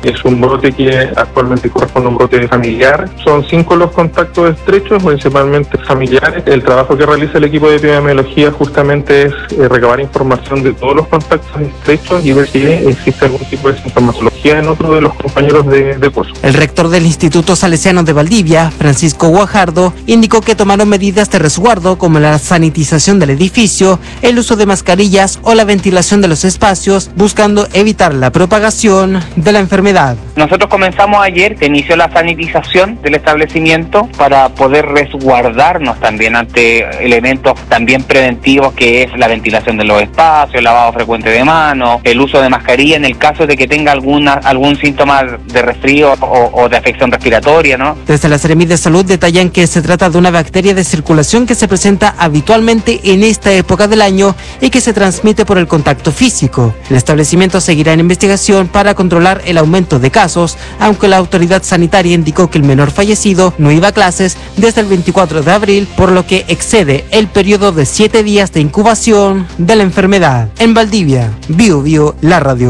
Es un brote que actualmente corresponde a un brote familiar. Son 5 los contactos estrechos, principalmente familiares. El trabajo que realiza el equipo de epidemiología justamente es recabar información de todos los contactos estrechos y ver si existe algún tipo de sintomatología en otro de los compañeros de curso. El rector del Instituto Salesiano de Valdivia, Francisco Guajardo, indicó que tomaron medidas de resguardo como la sanitización del edificio, el uso de mascarillas o la ventilación de los espacios, buscando evitar la propagación de la enfermedad. Nosotros comenzamos ayer, se inició la sanitización del establecimiento para poder resguardarnos también ante elementos también preventivos, que es la ventilación de los espacios, el lavado frecuente de manos, el uso de mascarilla en el caso de que tenga algún síntoma de resfrío o de afección respiratoria, ¿no? Desde la Seremi de Salud detallan que se trata de una bacteria de circulación que se presenta habitualmente en esta época del año y que se transmite por el contacto físico. El establecimiento seguirá en investigación para controlar el aumento de casos, aunque la autoridad sanitaria indicó que el menor fallecido no iba a clases desde el 24 de abril, por lo que excede el periodo de 7 días de incubación de la enfermedad. En Valdivia, Bio, la radio.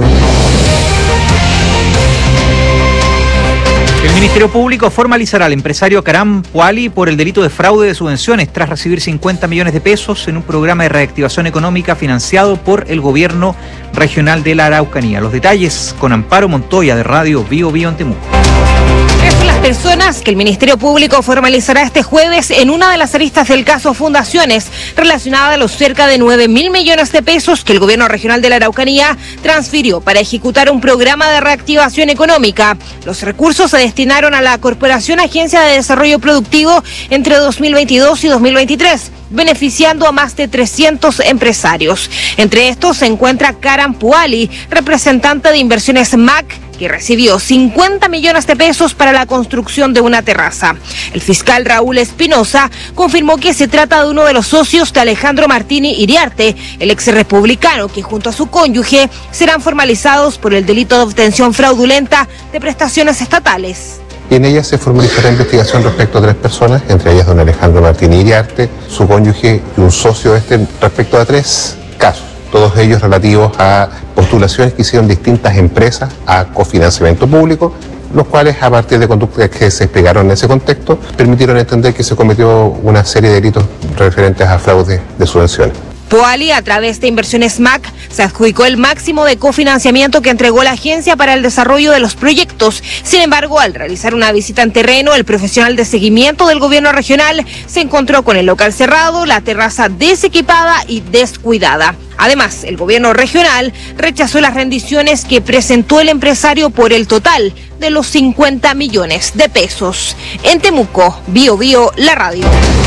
El Ministerio Público formalizará al empresario Karam Puali por el delito de fraude de subvenciones tras recibir 50 millones de pesos en un programa de reactivación económica financiado por el gobierno regional de la Araucanía. Los detalles con Amparo Montoya de Radio Bio en Temuco. Son las personas que el Ministerio Público formalizará este jueves en una de las aristas del caso Fundaciones, relacionada a los cerca de 9.000 millones de pesos que el gobierno regional de la Araucanía transfirió para ejecutar un programa de reactivación económica. Los recursos se destinaron a la Corporación Agencia de Desarrollo Productivo entre 2022 y 2023. Beneficiando a más de 300 empresarios. Entre estos se encuentra Karam Puali, representante de Inversiones MAC, que recibió 50 millones de pesos para la construcción de una terraza. El fiscal Raúl Espinosa confirmó que se trata de uno de los socios de Alejandro Martini Iriarte, el ex republicano, que junto a su cónyuge serán formalizados por el delito de obtención fraudulenta de prestaciones estatales. Y en ella se formalizará investigación respecto a 3 personas, entre ellas don Alejandro Martini Iriarte, su cónyuge y un socio respecto a 3 casos, todos ellos relativos a postulaciones que hicieron distintas empresas a cofinanciamiento público, los cuales, a partir de conductas que se explicaron en ese contexto, permitieron entender que se cometió una serie de delitos referentes a fraude de subvenciones. Puali, a través de Inversiones MAC, se adjudicó el máximo de cofinanciamiento que entregó la agencia para el desarrollo de los proyectos. Sin embargo, al realizar una visita en terreno, el profesional de seguimiento del gobierno regional se encontró con el local cerrado, la terraza desequipada y descuidada. Además, el gobierno regional rechazó las rendiciones que presentó el empresario por el total de los 50 millones de pesos. En Temuco, Bio, la radio.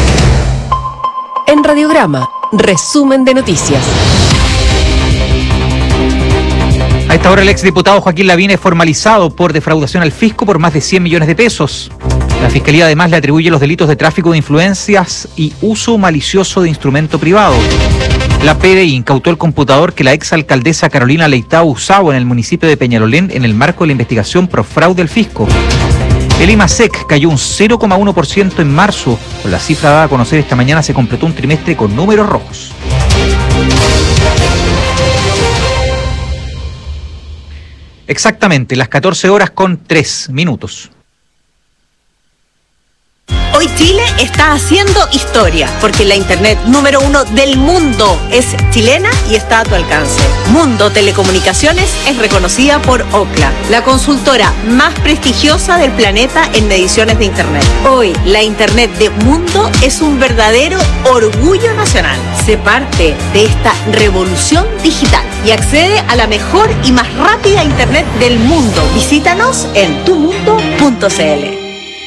En Radiograma, resumen de noticias. A esta hora el exdiputado Joaquín Lavín es formalizado por defraudación al fisco por más de 100 millones de pesos. La Fiscalía además le atribuye los delitos de tráfico de influencias y uso malicioso de instrumento privado. La PDI incautó el computador que la exalcaldesa Carolina Leitao usaba en el municipio de Peñalolén en el marco de la investigación por fraude al fisco. El IMASEC cayó un 0,1% en marzo. Con la cifra dada a conocer esta mañana se completó un trimestre con números rojos. Exactamente, las 14:03. Hoy Chile está haciendo historia, porque la internet número 1 del mundo es chilena y está a tu alcance. Mundo Telecomunicaciones es reconocida por Ookla, la consultora más prestigiosa del planeta en mediciones de internet. Hoy, la internet de Mundo es un verdadero orgullo nacional. Sé parte de esta revolución digital y accede a la mejor y más rápida internet del mundo. Visítanos en tumundo.cl.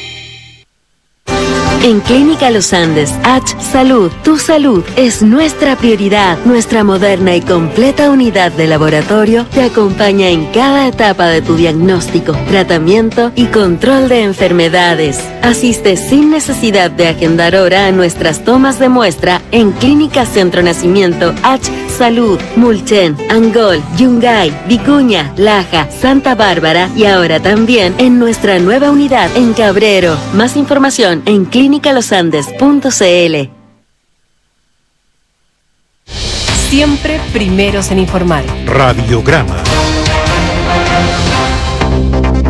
En Clínica Los Andes, H Salud, tu salud es nuestra prioridad. Nuestra moderna y completa unidad de laboratorio te acompaña en cada etapa de tu diagnóstico, tratamiento y control de enfermedades. Asiste sin necesidad de agendar hora a nuestras tomas de muestra en Clínica Centro Nacimiento, H Salud, Mulchen, Angol, Yungay, Vicuña, Laja, Santa Bárbara y ahora también en nuestra nueva unidad en Cabrero. Más información en clinicalosandes.cl. Siempre primeros en informar. Radiograma.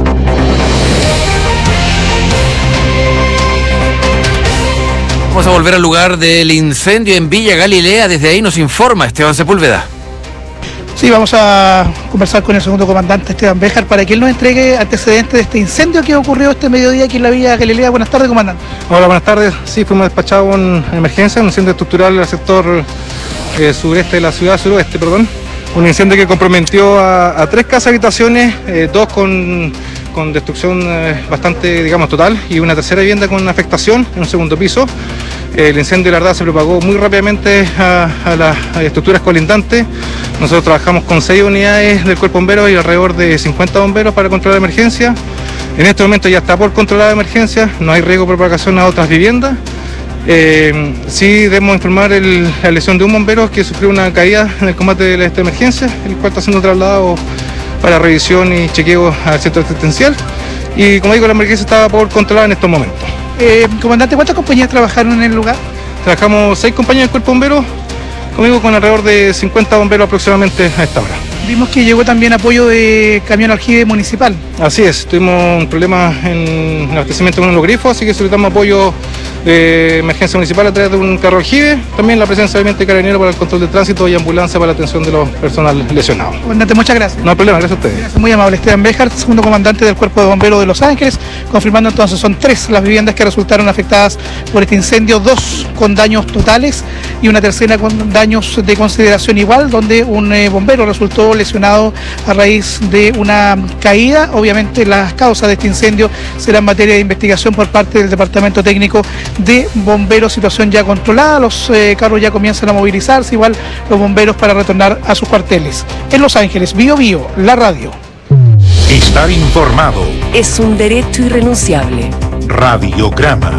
Vamos a volver al lugar del incendio en Villa Galilea. Desde ahí nos informa Esteban Sepúlveda. Sí, vamos a conversar con el segundo comandante Esteban Béjar para que él nos entregue antecedentes de este incendio que ocurrió este mediodía aquí en la Villa Galilea. Buenas tardes, comandante. Hola, buenas tardes. Sí, fuimos despachados en emergencia, un incendio estructural en el sector sureste de la ciudad, suroeste, perdón. Un incendio que comprometió a 3 casas habitaciones, 2 con destrucción bastante, digamos, total, y una tercera vivienda con afectación en un segundo piso. El incendio, la verdad, se propagó muy rápidamente a las estructuras colindantes. Nosotros trabajamos con 6 unidades del Cuerpo Bombero y alrededor de 50 bomberos para controlar la emergencia. En este momento ya está por controlar la emergencia, no hay riesgo de propagación a otras viviendas. Sí debemos informar la lesión de un bombero que sufrió una caída en el combate de esta emergencia, el cual está siendo trasladado para revisión y chequeo al centro asistencial. Y como digo, la emergencia estaba por controlar en estos momentos. Comandante, ¿cuántas compañías trabajaron en el lugar? Trabajamos 6 compañías del Cuerpo Bombero, conmigo con alrededor de 50 bomberos aproximadamente a esta hora. Vimos que llegó también apoyo de camión aljibe municipal. Así es, tuvimos un problema en el abastecimiento con los grifos, así que solicitamos apoyo de emergencia municipal a través de un carro aljibe. También la presencia obviamente de carabineros para el control del tránsito y ambulancia para la atención de los personal lesionados. Comandante, muchas gracias. No hay problema, gracias a ustedes. Gracias, muy amable. Esteban Béjar, segundo comandante del Cuerpo de Bomberos de Los Ángeles, confirmando entonces son 3 las viviendas que resultaron afectadas por este incendio, 2 con daños totales y una tercera con daños de consideración igual, donde un bombero resultó lesionado a raíz de una caída. Obviamente las causas de este incendio serán materia de investigación por parte del Departamento Técnico de Bomberos. Situación ya controlada, los carros ya comienzan a movilizarse, igual los bomberos para retornar a sus cuarteles. En Los Ángeles, Bio Bio, la radio. Estar informado es un derecho irrenunciable. Radiograma.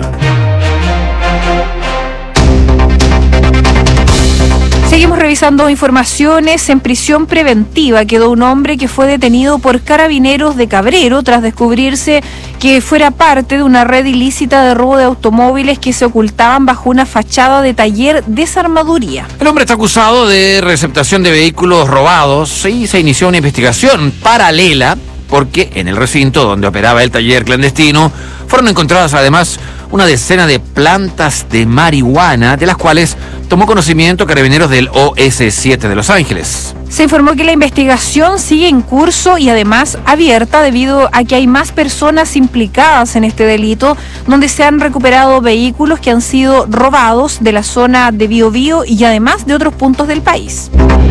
Seguimos revisando informaciones. En prisión preventiva quedó un hombre que fue detenido por carabineros de Cabrero tras descubrirse que fuera parte de una red ilícita de robo de automóviles que se ocultaban bajo una fachada de taller desarmaduría. El hombre está acusado de receptación de vehículos robados y se inició una investigación paralela porque en el recinto donde operaba el taller clandestino fueron encontradas además una decena de plantas de marihuana, de las cuales tomó conocimiento Carabineros del OS7 de Los Ángeles. Se informó que la investigación sigue en curso y además abierta debido a que hay más personas implicadas en este delito, donde se han recuperado vehículos que han sido robados de la zona de Biobío y además de otros puntos del país.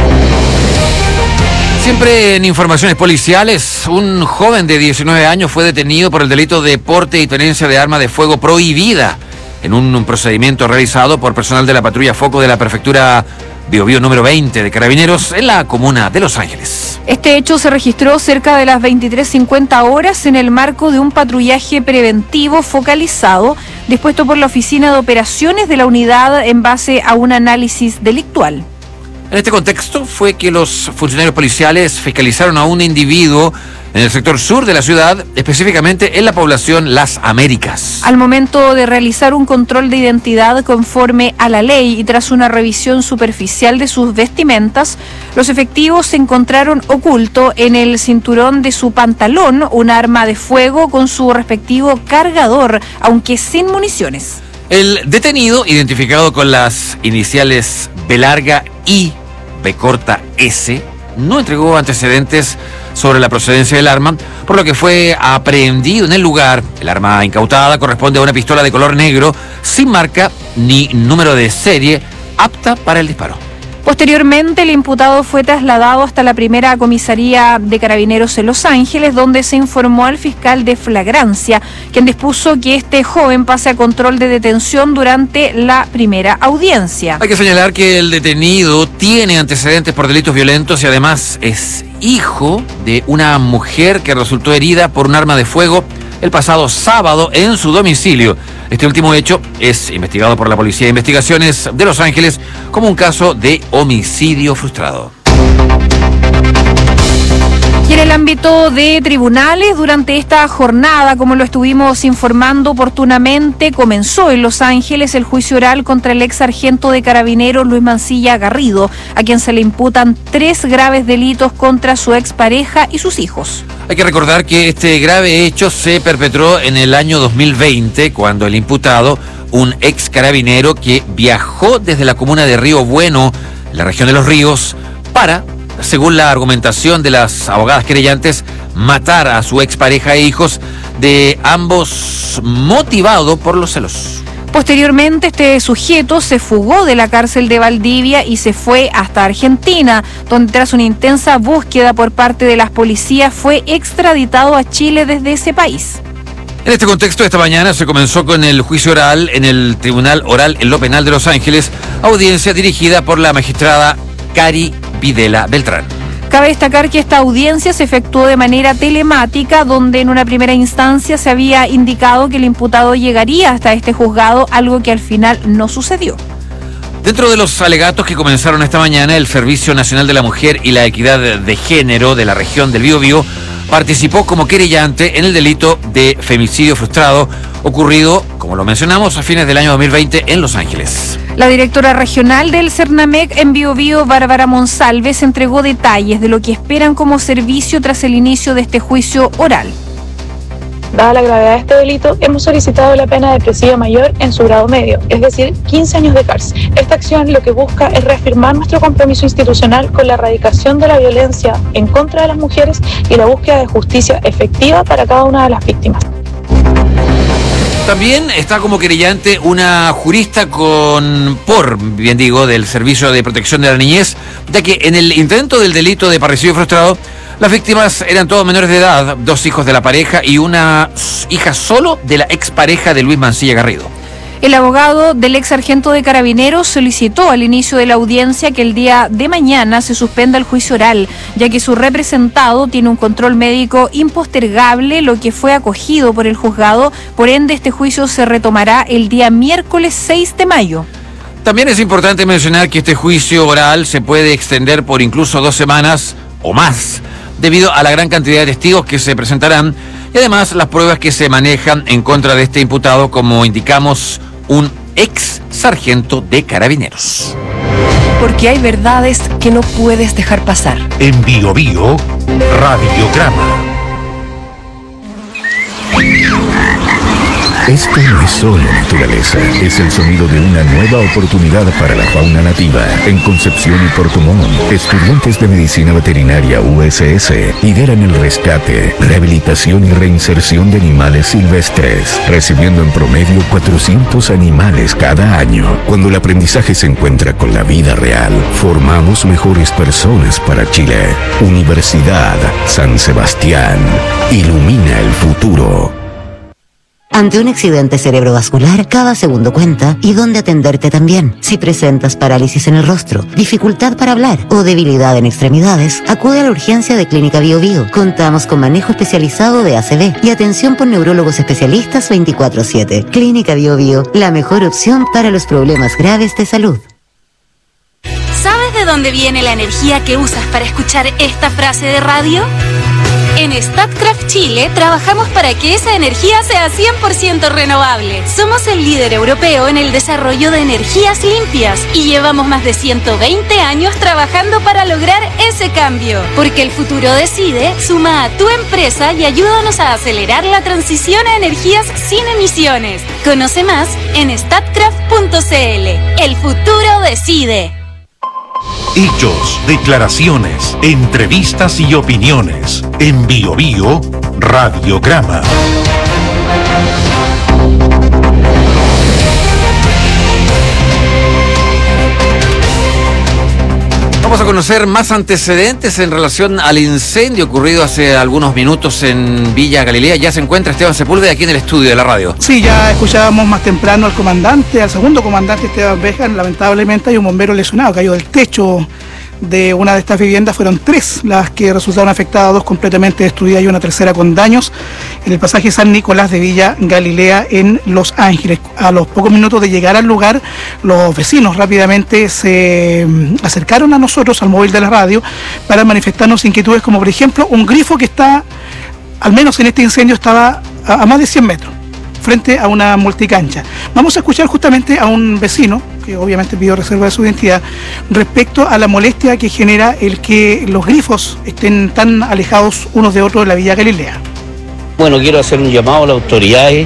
Siempre en informaciones policiales, un joven de 19 años fue detenido por el delito de porte y tenencia de arma de fuego prohibida en un procedimiento realizado por personal de la patrulla Foco de la prefectura Biobío número 20 de Carabineros en la comuna de Los Ángeles. Este hecho se registró cerca de las 23:50 horas en el marco de un patrullaje preventivo focalizado dispuesto por la Oficina de Operaciones de la unidad en base a un análisis delictual. En este contexto fue que los funcionarios policiales fiscalizaron a un individuo en el sector sur de la ciudad, específicamente en la población Las Américas. Al momento de realizar un control de identidad conforme a la ley y tras una revisión superficial de sus vestimentas, los efectivos se encontraron oculto en el cinturón de su pantalón un arma de fuego con su respectivo cargador, aunque sin municiones. El detenido, identificado con las iniciales B larga I, B corta S, no entregó antecedentes sobre la procedencia del arma, por lo que fue aprehendido en el lugar. El arma incautada corresponde a una pistola de color negro, sin marca ni número de serie, apta para el disparo. Posteriormente, el imputado fue trasladado hasta la primera comisaría de Carabineros en Los Ángeles, donde se informó al fiscal de flagrancia, quien dispuso que este joven pase a control de detención durante la primera audiencia. Hay que señalar que el detenido tiene antecedentes por delitos violentos y además es hijo de una mujer que resultó herida por un arma de fuego el pasado sábado en su domicilio. Este último hecho es investigado por la Policía de Investigaciones de Los Ángeles como un caso de homicidio frustrado. Y en el ámbito de tribunales, durante esta jornada, como lo estuvimos informando oportunamente, comenzó en Los Ángeles el juicio oral contra el ex sargento de Carabineros Luis Mancilla Garrido, a quien se le imputan 3 graves delitos contra su expareja y sus hijos. Hay que recordar que este grave hecho se perpetró en el año 2020, cuando el imputado un ex carabinero que viajó desde la comuna de Río Bueno, en la región de Los Ríos, para, según la argumentación de las abogadas querellantes, matar a su expareja e hijos, de ambos motivado por los celos. Posteriormente, este sujeto se fugó de la cárcel de Valdivia y se fue hasta Argentina, donde tras una intensa búsqueda por parte de las policías fue extraditado a Chile desde ese país. En este contexto, esta mañana se comenzó con el juicio oral en el Tribunal Oral en lo Penal de Los Ángeles, audiencia dirigida por la magistrada Cari Videla Beltrán. Cabe destacar que esta audiencia se efectuó de manera telemática, donde en una primera instancia se había indicado que el imputado llegaría hasta este juzgado, algo que al final no sucedió. Dentro de los alegatos que comenzaron esta mañana, el Servicio Nacional de la Mujer y la Equidad de Género de la región del Biobío participó como querellante en el delito de femicidio frustrado ocurrido, como lo mencionamos, a fines del año 2020 en Los Ángeles. La directora regional del Cernamec en Biobío, Bárbara Monsalves, entregó detalles de lo que esperan como servicio tras el inicio de este juicio oral. Dada la gravedad de este delito, hemos solicitado la pena de presidio mayor en su grado medio, es decir, 15 años de cárcel. Esta acción lo que busca es reafirmar nuestro compromiso institucional con la erradicación de la violencia en contra de las mujeres y la búsqueda de justicia efectiva para cada una de las víctimas. También está como querellante una jurista del Servicio de Protección de la Niñez, ya que en el intento del delito de parricidio frustrado, las víctimas eran todos menores de edad, 2 hijos de la pareja y una hija solo de la expareja de Luis Mancilla Garrido. El abogado del ex sargento de Carabineros solicitó al inicio de la audiencia que el día de mañana se suspenda el juicio oral, ya que su representado tiene un control médico impostergable, lo que fue acogido por el juzgado. Por ende, este juicio se retomará el día miércoles 6 de mayo. También es importante mencionar que este juicio oral se puede extender por incluso 2 semanas o más, debido a la gran cantidad de testigos que se presentarán y además las pruebas que se manejan en contra de este imputado, como indicamos, un ex sargento de Carabineros. Porque hay verdades que no puedes dejar pasar. En Biobío, Radiograma. Esto no es solo naturaleza, es el sonido de una nueva oportunidad para la fauna nativa. En Concepción y Puerto Montt, estudiantes de Medicina Veterinaria USS lideran el rescate, rehabilitación y reinserción de animales silvestres, recibiendo en promedio 400 animales cada año. Cuando el aprendizaje se encuentra con la vida real, formamos mejores personas para Chile. Universidad San Sebastián, ilumina el futuro. Ante un accidente cerebrovascular, cada segundo cuenta y dónde atenderte también. Si presentas parálisis en el rostro, dificultad para hablar o debilidad en extremidades, acude a la urgencia de Clínica Biobío. Contamos con manejo especializado de ACV y atención por neurólogos especialistas 24/7. Clínica Biobío, la mejor opción para los problemas graves de salud. ¿Sabes de dónde viene la energía que usas para escuchar esta frase de radio? En Statkraft Chile trabajamos para que esa energía sea 100% renovable. Somos el líder europeo en el desarrollo de energías limpias y llevamos más de 120 años trabajando para lograr ese cambio. Porque el futuro decide, suma a tu empresa y ayúdanos a acelerar la transición a energías sin emisiones. Conoce más en statkraft.cl. El futuro decide. Hechos, declaraciones, entrevistas y opiniones. En Biobío, Radiograma. Vamos a conocer más antecedentes en relación al incendio ocurrido hace algunos minutos en Villa Galilea. Ya se encuentra Esteban Sepúlveda aquí en el estudio de la radio. Sí, ya escuchábamos más temprano al comandante, al segundo comandante Esteban Béjar. Lamentablemente hay un bombero lesionado, cayó del techo de una de estas viviendas. Fueron 3 las que resultaron afectadas, 2 completamente destruidas y una tercera con daños en el pasaje San Nicolás de Villa Galilea en Los Ángeles. A los pocos minutos de llegar al lugar, los vecinos rápidamente se acercaron a nosotros, al móvil de la radio, para manifestarnos inquietudes, como por ejemplo un grifo que está, al menos en este incendio, estaba a más de 100 metros frente a una multicancha. Vamos a escuchar justamente a un vecino, que obviamente pidió reserva de su identidad, respecto a la molestia que genera el que los grifos estén tan alejados unos de otros de la Villa Galilea. Bueno, quiero hacer un llamado a las autoridades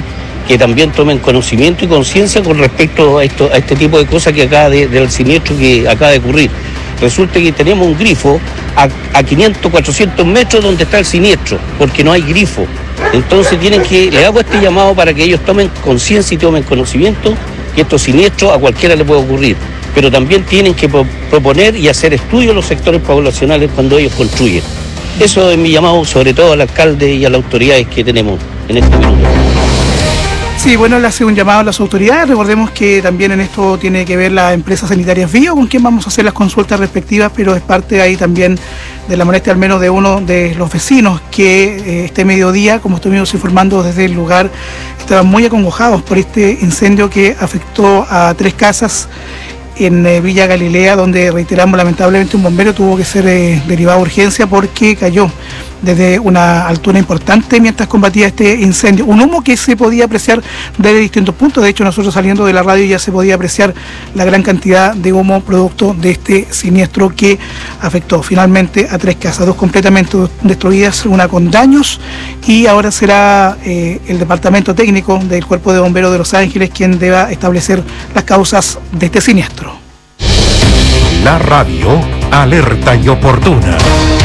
que también tomen conocimiento y conciencia con respecto a este tipo de cosas que del siniestro que acaba de ocurrir. Resulta que tenemos un grifo a 500, 400 metros donde está el siniestro, porque no hay grifo. Entonces le hago este llamado para que ellos tomen conciencia y tomen conocimiento que estos siniestros a cualquiera le puede ocurrir. Pero también tienen que proponer y hacer estudios los sectores poblacionales cuando ellos construyen. Eso es mi llamado, sobre todo al alcalde y a las autoridades que tenemos en este minuto. Sí, bueno, le hace un llamado a las autoridades. Recordemos que también en esto tiene que ver la empresa Sanitarias Bio, con quien vamos a hacer las consultas respectivas, pero es parte ahí también de la molestia al menos de uno de los vecinos que este mediodía, como estuvimos informando desde el lugar, estaban muy acongojados por este incendio que afectó a 3 casas en Villa Galilea, donde, reiteramos, lamentablemente un bombero tuvo que ser derivado a urgencia porque cayó desde una altura importante mientras combatía este incendio. Un humo que se podía apreciar desde distintos puntos. De hecho, nosotros saliendo de la radio ya se podía apreciar la gran cantidad de humo producto de este siniestro que afectó finalmente a 3 casas, 2 completamente destruidas, una con daños, y ahora será el departamento técnico del Cuerpo de Bomberos de Los Ángeles quien deba establecer las causas de este siniestro. La radio alerta y oportuna.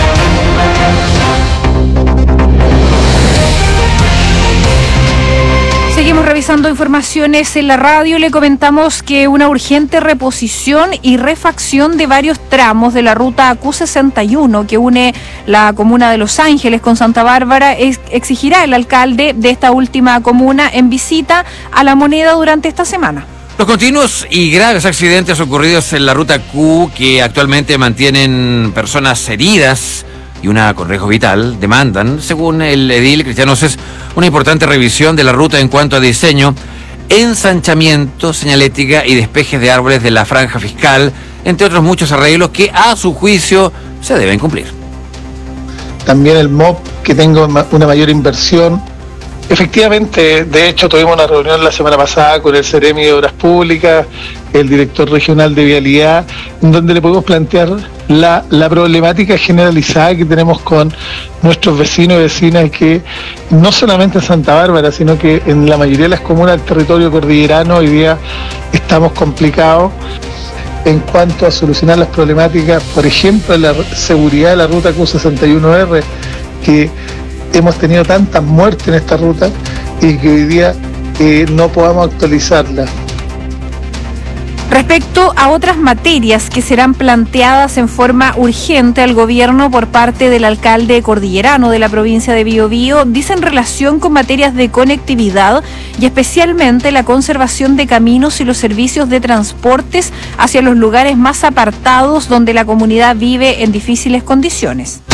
Seguimos revisando informaciones en la radio. Le comentamos que una urgente reposición y refacción de varios tramos de la ruta Q61 que une la comuna de Los Ángeles con Santa Bárbara exigirá el alcalde de esta última comuna en visita a La Moneda durante esta semana. Los continuos y graves accidentes ocurridos en la ruta Q, que actualmente mantienen personas heridas y una con riesgo vital, demandan, según el edil Cristiano Cés, una importante revisión de la ruta en cuanto a diseño, ensanchamiento, señalética y despejes de árboles de la franja fiscal, entre otros muchos arreglos que a su juicio se deben cumplir. También el MOP, que tenga una mayor inversión. Efectivamente, de hecho tuvimos una reunión la semana pasada con el Seremi de Obras Públicas, el director regional de Vialidad, en donde le podemos plantear la problemática generalizada que tenemos con nuestros vecinos y vecinas, que no solamente en Santa Bárbara, sino que en la mayoría de las comunas del territorio cordillerano hoy día estamos complicados en cuanto a solucionar las problemáticas, por ejemplo, la seguridad de la ruta Q61R, que hemos tenido tantas muertes en esta ruta y que hoy día no podamos actualizarla. Respecto a otras materias que serán planteadas en forma urgente al gobierno por parte del alcalde cordillerano de la provincia de Biobío, dicen relación con materias de conectividad y especialmente la conservación de caminos y los servicios de transportes hacia los lugares más apartados donde la comunidad vive en difíciles condiciones.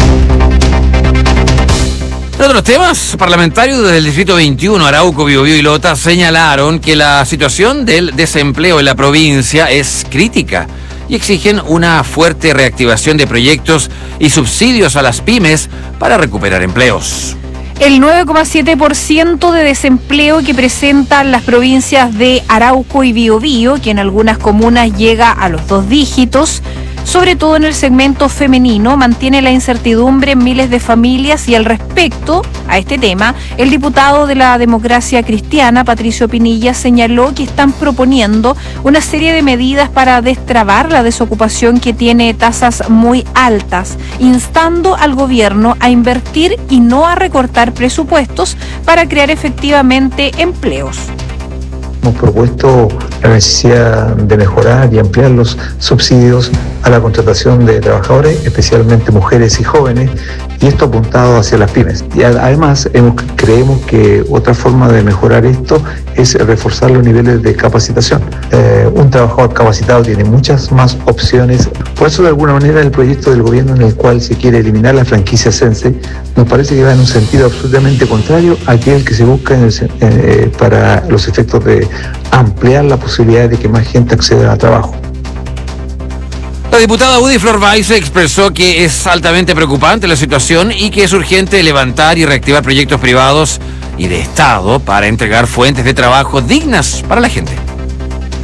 En otros temas, parlamentarios del Distrito 21, Arauco, Biobío y Lota, señalaron que la situación del desempleo en la provincia es crítica y exigen una fuerte reactivación de proyectos y subsidios a las pymes para recuperar empleos. El 9,7% de desempleo que presentan las provincias de Arauco y Biobío, que en algunas comunas llega a los 2 dígitos, sobre todo en el segmento femenino, mantiene la incertidumbre en miles de familias. Y al respecto a este tema, el diputado de la Democracia Cristiana, Patricio Pinilla, señaló que están proponiendo una serie de medidas para destrabar la desocupación que tiene tasas muy altas, instando al gobierno a invertir y no a recortar presupuestos para crear efectivamente empleos. Hemos propuesto la necesidad de mejorar y ampliar los subsidios a la contratación de trabajadores, especialmente mujeres y jóvenes, y esto apuntado hacia las pymes. Y además creemos que otra forma de mejorar esto es reforzar los niveles de capacitación. Un trabajador capacitado tiene muchas más opciones. Por eso, de alguna manera, el proyecto del gobierno en el cual se quiere eliminar la franquicia Sense nos parece que va en un sentido absolutamente contrario a aquel que se busca para los efectos de ampliar la posibilidad de que más gente acceda a trabajo. La diputada Udi Flor Baise expresó que es altamente preocupante la situación y que es urgente levantar y reactivar proyectos privados y de Estado para entregar fuentes de trabajo dignas para la gente.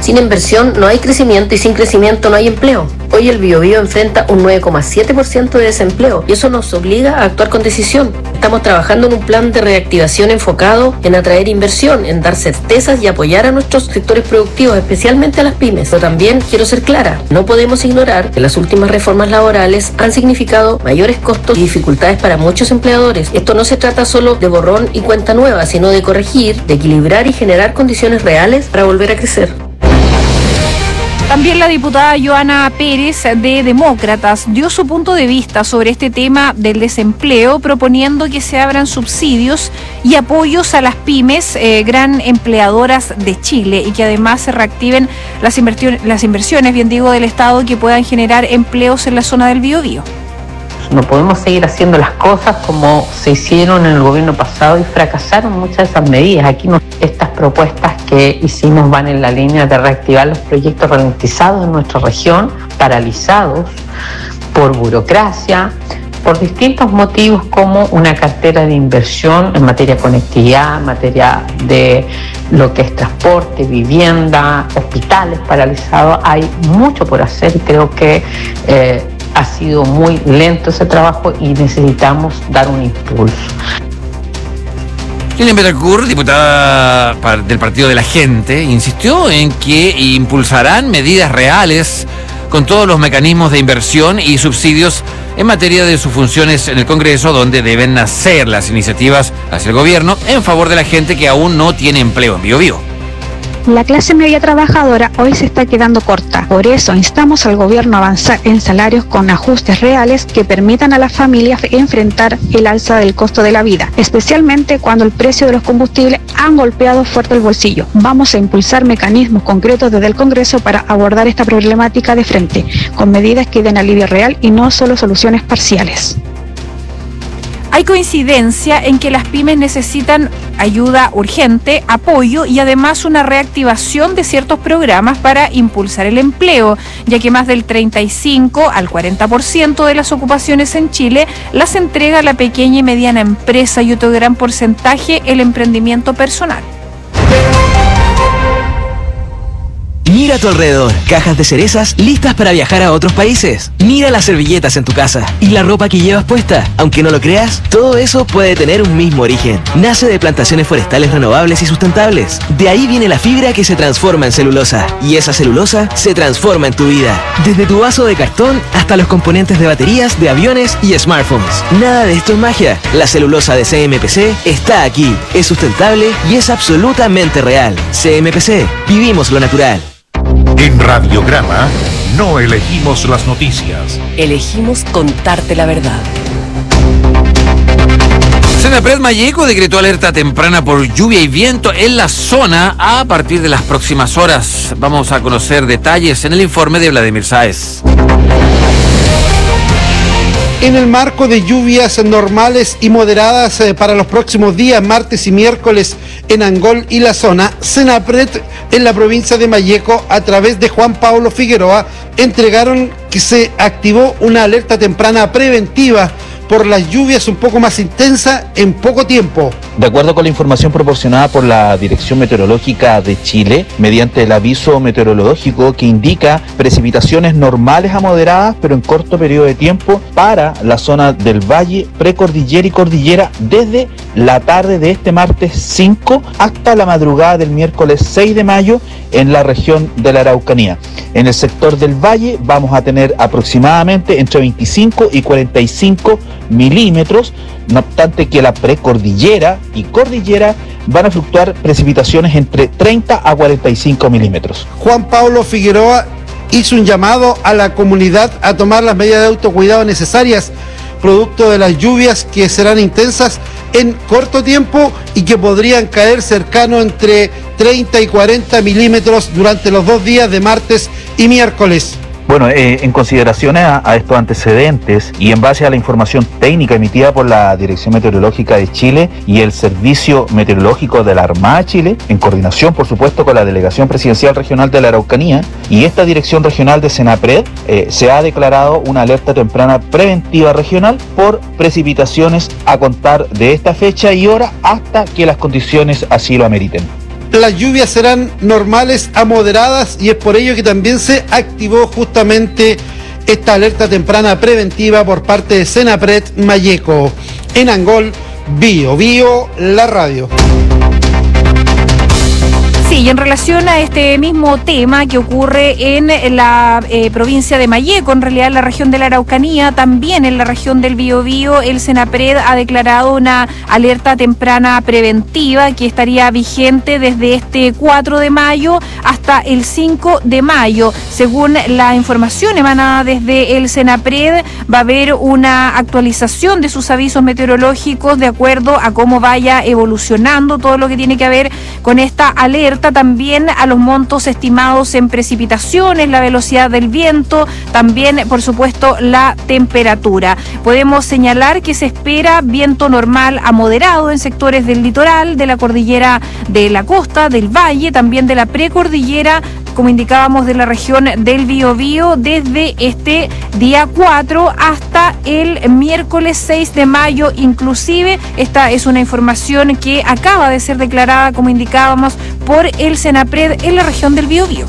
Sin inversión no hay crecimiento y sin crecimiento no hay empleo. Hoy el Biobío enfrenta un 9,7% de desempleo y eso nos obliga a actuar con decisión. Estamos trabajando en un plan de reactivación enfocado en atraer inversión, en dar certezas y apoyar a nuestros sectores productivos, especialmente a las pymes. Pero también quiero ser clara, no podemos ignorar que las últimas reformas laborales han significado mayores costos y dificultades para muchos empleadores. Esto no se trata solo de borrón y cuenta nueva, sino de corregir, de equilibrar y generar condiciones reales para volver a crecer. También la diputada Joana Pérez de Demócratas dio su punto de vista sobre este tema del desempleo, proponiendo que se abran subsidios y apoyos a las pymes, gran empleadoras de Chile, y que además se reactiven las inversiones, bien digo, del Estado, que puedan generar empleos en la zona del Biobío. No podemos seguir haciendo las cosas como se hicieron en el gobierno pasado y fracasaron muchas de esas medidas. Aquí estas propuestas que hicimos van en la línea de reactivar los proyectos ralentizados en nuestra región, paralizados por burocracia, por distintos motivos, como una cartera de inversión en materia de conectividad, en materia de lo que es transporte, vivienda, hospitales paralizados. Hay mucho por hacer y creo que ha sido muy lento ese trabajo y necesitamos dar un impulso. Lilian Bettencourt, diputada del Partido de la Gente, insistió en que impulsarán medidas reales con todos los mecanismos de inversión y subsidios en materia de sus funciones en el Congreso, donde deben nacer las iniciativas hacia el gobierno en favor de la gente que aún no tiene empleo en Biobío. La clase media trabajadora hoy se está quedando corta. Por eso instamos al gobierno a avanzar en salarios con ajustes reales que permitan a las familias enfrentar el alza del costo de la vida, especialmente cuando el precio de los combustibles han golpeado fuerte el bolsillo. Vamos a impulsar mecanismos concretos desde el Congreso para abordar esta problemática de frente, con medidas que den alivio real y no solo soluciones parciales. Hay coincidencia en que las pymes necesitan ayuda urgente, apoyo y además una reactivación de ciertos programas para impulsar el empleo, ya que más del 35 al 40% de las ocupaciones en Chile las entrega la pequeña y mediana empresa y otro gran porcentaje el emprendimiento personal. Mira a tu alrededor, cajas de cerezas listas para viajar a otros países. Mira las servilletas en tu casa y la ropa que llevas puesta. Aunque no lo creas, todo eso puede tener un mismo origen. Nace de plantaciones forestales renovables y sustentables. De ahí viene la fibra que se transforma en celulosa. Y esa celulosa se transforma en tu vida. Desde tu vaso de cartón hasta los componentes de baterías, de aviones y smartphones. Nada de esto es magia. La celulosa de CMPC está aquí. Es sustentable y es absolutamente real. CMPC, vivimos lo natural. En Radiograma no elegimos las noticias. Elegimos contarte la verdad. Senapred Malleco decretó alerta temprana por lluvia y viento en la zona a partir de las próximas horas. Vamos a conocer detalles en el informe de Vladimir Sáez. En el marco de lluvias normales y moderadas para los próximos días, martes y miércoles, en Angol y la zona, Senapred en la provincia de Malleco, a través de Juan Pablo Figueroa, entregaron que se activó una alerta temprana preventiva por las lluvias un poco más intensas en poco tiempo. De acuerdo con la información proporcionada por la Dirección Meteorológica de Chile, mediante el aviso meteorológico que indica precipitaciones normales a moderadas, pero en corto periodo de tiempo para la zona del valle, precordillera y cordillera, desde la tarde de este martes 5 hasta la madrugada del miércoles 6 de mayo en la región de la Araucanía. En el sector del valle vamos a tener aproximadamente entre 25 y 45 milímetros, no obstante que la precordillera y cordillera van a fluctuar precipitaciones entre 30 a 45 milímetros. Juan Pablo Figueroa hizo un llamado a la comunidad a tomar las medidas de autocuidado necesarias, producto de las lluvias que serán intensas en corto tiempo y que podrían caer cercano entre 30 y 40 milímetros durante los 2 días de martes y miércoles. Bueno, en consideración a estos antecedentes y en base a la información técnica emitida por la Dirección Meteorológica de Chile y el Servicio Meteorológico de la Armada de Chile, en coordinación por supuesto con la Delegación Presidencial Regional de la Araucanía y esta Dirección Regional de Senapred, se ha declarado una alerta temprana preventiva regional por precipitaciones a contar de esta fecha y hora hasta que las condiciones así lo ameriten. las lluvias serán normales a moderadas y es por ello que también se activó justamente esta alerta temprana preventiva por parte de Senapred Malleco. En Angol, Bio Bio, la radio. Sí, y en relación a este mismo tema que ocurre en la provincia de Malleco, en realidad en la región de la Araucanía, también en la región del Biobío, el Senapred ha declarado una alerta temprana preventiva que estaría vigente desde este 4 de mayo hasta el 5 de mayo. Según la información emanada desde el Senapred, va a haber una actualización de sus avisos meteorológicos de acuerdo a cómo vaya evolucionando todo lo que tiene que ver con esta alerta. También a los montos estimados en precipitaciones, la velocidad del viento, también por supuesto la temperatura. Podemos señalar que se espera viento normal a moderado en sectores del litoral, de la cordillera de la costa, del valle, también de la precordillera, como indicábamos, de la región del Biobío, desde este día 4 hasta el miércoles 6 de mayo inclusive. Esta es una información que acaba de ser declarada, como indicábamos, por el Senapred en la región del Biobío.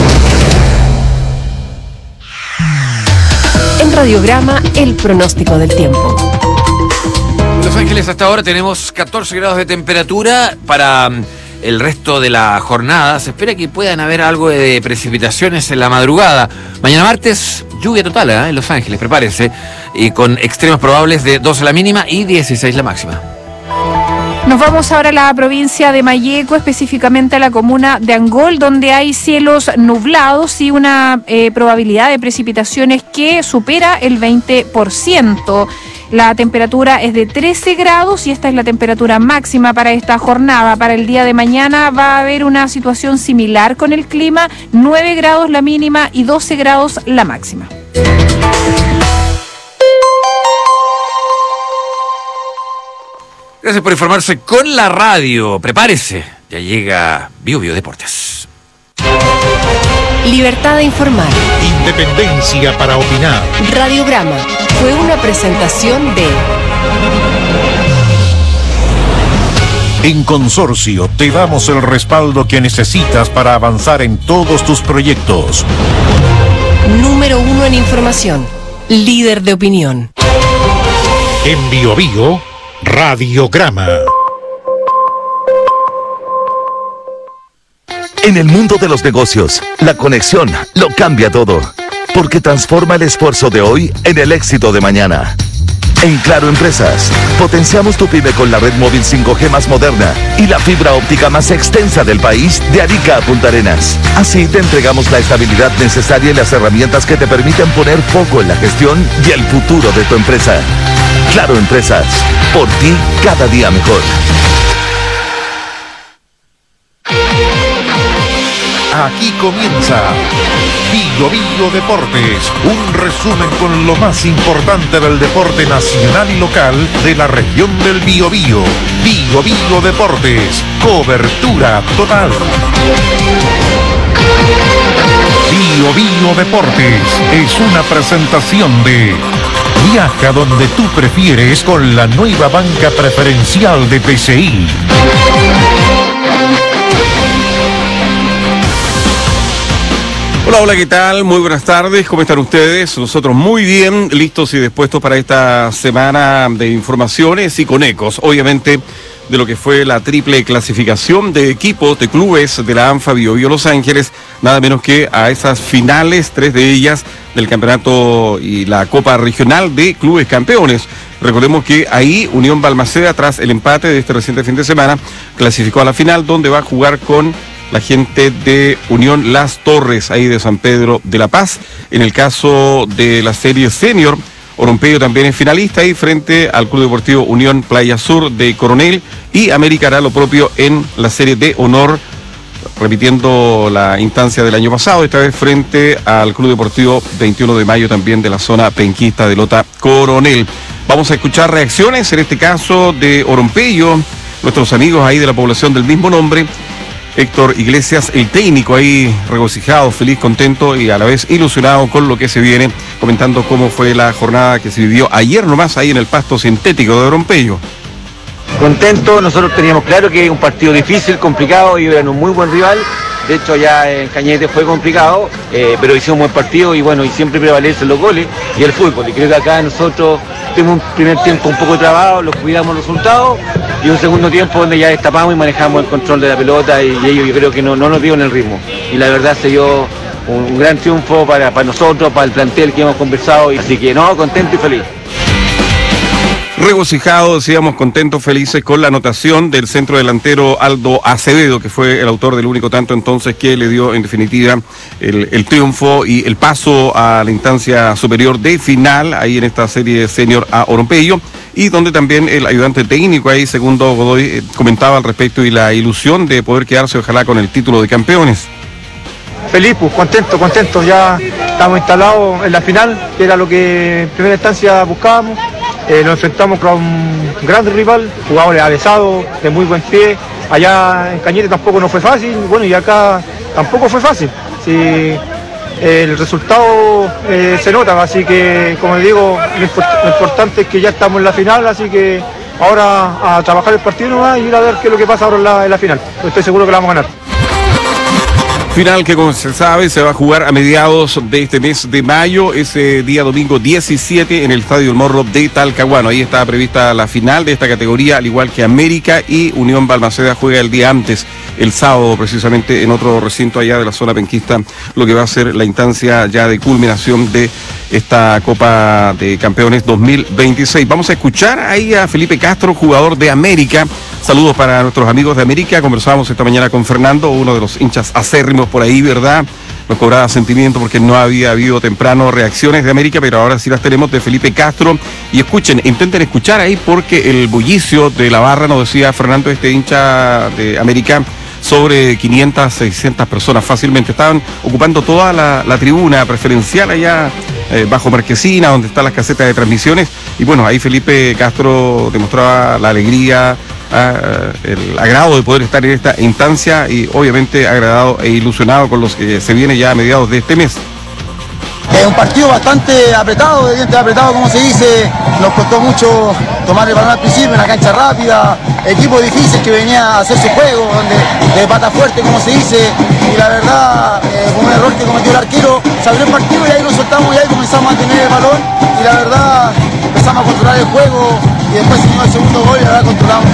En Radiograma, el pronóstico del tiempo. En Los Ángeles hasta ahora tenemos 14 grados de temperatura. Para el resto de la jornada se espera que puedan haber algo de precipitaciones en la madrugada. Mañana martes, lluvia total en Los Ángeles, prepárese, y con extremos probables de 12 la mínima y 16 la máxima. Nos vamos ahora a la provincia de Malleco, específicamente a la comuna de Angol, donde hay cielos nublados y una probabilidad de precipitaciones que supera el 20%. La temperatura es de 13 grados y esta es la temperatura máxima para esta jornada. Para el día de mañana va a haber una situación similar con el clima, 9 grados la mínima y 12 grados la máxima. Gracias por informarse con la radio. Prepárese, ya llega Bio Bio Deportes. Libertad de informar. Independencia para opinar. Radiograma fue una presentación de... En Consorcio te damos el respaldo que necesitas para avanzar en todos tus proyectos. Número 1 en información. Líder de opinión. En Bio Bio, Radiograma. En el mundo de los negocios, la conexión lo cambia todo, porque transforma el esfuerzo de hoy en el éxito de mañana. En Claro Empresas, potenciamos tu pyme con la red móvil 5G más moderna y la fibra óptica más extensa del país, de Arica a Punta Arenas. Así te entregamos la estabilidad necesaria y las herramientas que te permiten poner foco en la gestión y el futuro de tu empresa. Claro Empresas, por ti cada día mejor. Aquí comienza Bio Bio Deportes, un resumen con lo más importante del deporte nacional y local de la región del Biobío. Bio Bio Deportes, cobertura total. Bio Bio Deportes es una presentación de Viaja donde tú prefieres con la nueva banca preferencial de PCI. Hola, hola, ¿qué tal? Muy buenas tardes, ¿cómo están ustedes? Nosotros muy bien, listos y dispuestos para esta semana de informaciones y con ecos, obviamente, de lo que fue la triple clasificación de equipos, de clubes de la ANFA Bio Bio Los Ángeles, nada menos que a esas finales, 3 de ellas, del campeonato y la Copa Regional de Clubes Campeones. Recordemos que ahí Unión Balmaceda, tras el empate de este reciente fin de semana, clasificó a la final, donde va a jugar con la gente de Unión Las Torres, ahí de San Pedro de la Paz. En el caso de la serie senior, Orompello también es finalista y frente al Club Deportivo Unión Playa Sur de Coronel, y América hará lo propio en la serie de honor, repitiendo la instancia del año pasado, esta vez frente al Club Deportivo 21 de Mayo también de la zona penquista de Lota Coronel. Vamos a escuchar reacciones, en este caso de Orompello, nuestros amigos ahí de la población del mismo nombre. Héctor Iglesias, el técnico, ahí regocijado, feliz, contento y a la vez ilusionado con lo que se viene, comentando cómo fue la jornada que se vivió ayer nomás ahí en el pasto sintético de Orompello. Contento, nosotros teníamos claro que es un partido difícil, complicado, y eran un muy buen rival. De hecho, ya en Cañete fue complicado, pero hicimos un buen partido y bueno, y siempre prevalecen los goles y el fútbol. Y creo que acá nosotros tuvimos un primer tiempo un poco trabado, los cuidamos los resultados, y un segundo tiempo donde ya destapamos y manejamos el control de la pelota, y ellos yo creo que no nos dieron el ritmo. Y la verdad se dio un gran triunfo para nosotros, para el plantel que hemos conversado, así que no, contento y feliz. Regocijado, decíamos, contentos, felices con la anotación del centro delantero Aldo Acevedo, que fue el autor del único tanto entonces que le dio en definitiva el triunfo y el paso a la instancia superior de final, ahí en esta serie senior a Oropello, y donde también el ayudante técnico ahí, Segundo Godoy, comentaba al respecto y la ilusión de poder quedarse ojalá con el título de campeones. Feliz, pues, contento, ya estamos instalados en la final, que era lo que en primera instancia buscábamos. Nos enfrentamos con un gran rival, jugadores avesados, de muy buen pie. Allá en Cañete tampoco no fue fácil, bueno, y acá tampoco fue fácil. Sí, el resultado se nota, así que, como les digo, lo importante es que ya estamos en la final, así que ahora a trabajar el partido nomás y ir a ver qué es lo que pasa ahora en la final. Estoy seguro que la vamos a ganar. Final que, como se sabe, se va a jugar a mediados de este mes de mayo, ese día domingo 17 en el Estadio El Morro de Talcahuano. Ahí está prevista la final de esta categoría, al igual que América y Unión Balmaceda juega el día antes, el sábado precisamente, en otro recinto allá de la zona penquista, lo que va a ser la instancia ya de culminación de esta Copa de Campeones 2026. Vamos a escuchar ahí a Felipe Castro, jugador de América. Saludos para nuestros amigos de América. Conversábamos esta mañana con Fernando, uno de los hinchas acérrimos por ahí, ¿verdad? Nos cobraba sentimiento porque no había habido temprano reacciones de América, pero ahora sí las tenemos de Felipe Castro. Y escuchen, intenten escuchar ahí porque el bullicio de la barra, nos decía Fernando, este hincha de América, sobre 500, 600 personas fácilmente. Estaban ocupando toda la tribuna preferencial allá bajo Marquesina, donde están las casetas de transmisiones. Y bueno, ahí Felipe Castro demostraba la alegría, el agrado de poder estar en esta instancia y obviamente agradado e ilusionado con los que se viene ya a mediados de este mes. Es un partido bastante apretado, de dientes apretado, como se dice. Nos costó mucho tomar el balón al principio, una cancha rápida, equipo difícil que venía a hacer su juego, donde de pata fuerte, como se dice, y la verdad fue un error que cometió el arquero. Se abrió el partido y ahí nos soltamos y ahí comenzamos a tener el balón, y la verdad empezamos a controlar el juego, y después se dio el segundo gol y la verdad controlamos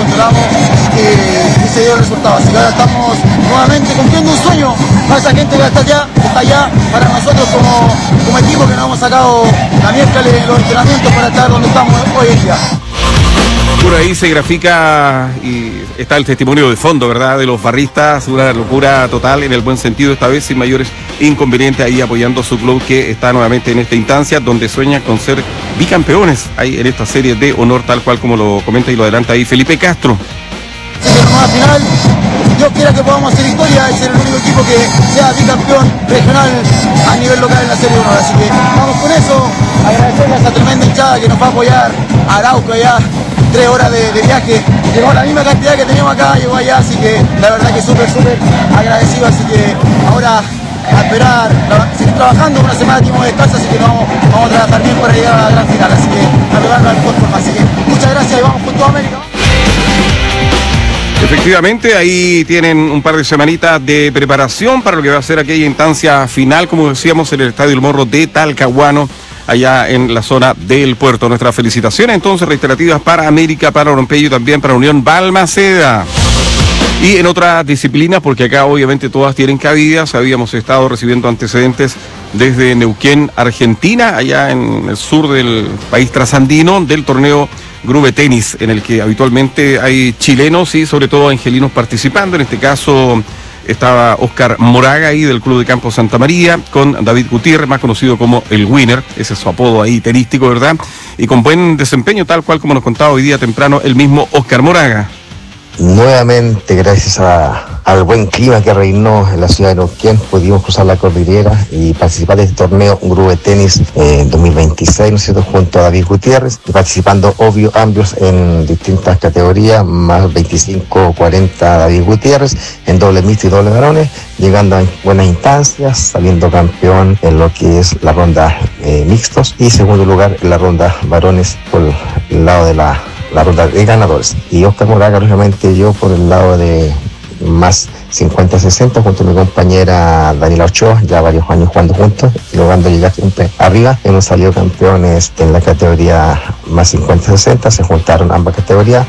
y se dio el resultado. Así que ahora estamos nuevamente cumpliendo un sueño para esa gente que está allá, para nosotros como equipo que nos hemos sacado la miércoles en los entrenamientos para estar donde estamos hoy en día. Por ahí se grafica y está el testimonio de fondo, ¿verdad?, de los barristas, una locura total en el buen sentido, esta vez sin mayores inconvenientes, ahí apoyando a su club que está nuevamente en esta instancia donde sueña con ser bicampeones ahí en esta serie de honor, tal cual como lo comenta y lo adelanta ahí Felipe Castro. Así que nueva final, Dios quiera que podamos hacer historia y ser el único equipo que sea bicampeón regional a nivel local en la Serie 1. Así que vamos con eso, agradecerle a esa tremenda hinchada que nos va a apoyar, a Arauco ya 3 horas de viaje, llegó la misma cantidad que teníamos acá, llegó allá, así que la verdad que súper agradecido, así que ahora a esperar, seguir trabajando, una semana tenemos descanso, así que vamos a trabajar bien para llegar a la gran final, así que a lograrlo a la mejor forma, así que muchas gracias y vamos con toda América. Efectivamente, ahí tienen un par de semanitas de preparación para lo que va a ser aquella instancia final, como decíamos, en el Estadio El Morro de Talcahuano, allá en la zona del puerto. Nuestras felicitaciones entonces reiterativas para América, para Oropello y también para Unión Balmaceda. Y en otras disciplinas, porque acá obviamente todas tienen cabidas, habíamos estado recibiendo antecedentes desde Neuquén, Argentina, allá en el sur del país trasandino, del torneo Grube Tenis, en el que habitualmente hay chilenos y sobre todo angelinos participando. En este caso estaba Oscar Moraga ahí del Club de Campo Santa María, con David Gutiérrez, más conocido como el Winner, ese es su apodo ahí tenístico, ¿verdad? Y con buen desempeño, tal cual como nos contaba hoy día temprano el mismo Oscar Moraga. Nuevamente, gracias al buen clima que reinó en la ciudad de Neuquén, pudimos cruzar la cordillera y participar de este torneo, un grupo de tenis 2026, ¿no es cierto?, junto a David Gutiérrez, y participando, obvio, ambos en distintas categorías, más 25, 40 David Gutiérrez, en doble mixto y doble varones, llegando a buenas instancias, saliendo campeón en lo que es la ronda mixtos, y segundo lugar en la ronda varones por el lado de la la ronda de ganadores. Y Oscar Moraga, lógicamente yo por el lado de más 50-60 junto a mi compañera Daniela Ochoa, ya varios años jugando juntos, logrando llegar siempre arriba. Hemos salido campeones en la categoría más 50-60, se juntaron ambas categorías.